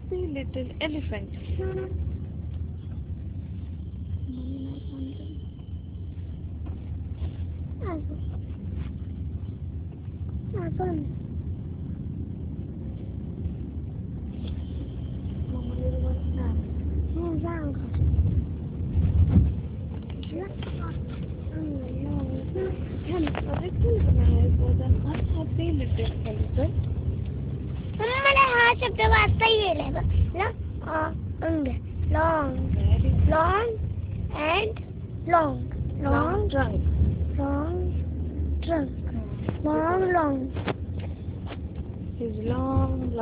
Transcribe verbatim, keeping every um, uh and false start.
happy little elephant. Recognize was an unhappy little elephant. നമ്മളെ ആ ശബ്ദം വാർത്തയില്ലേ long Very long and long long long trunk. long trunk long long His long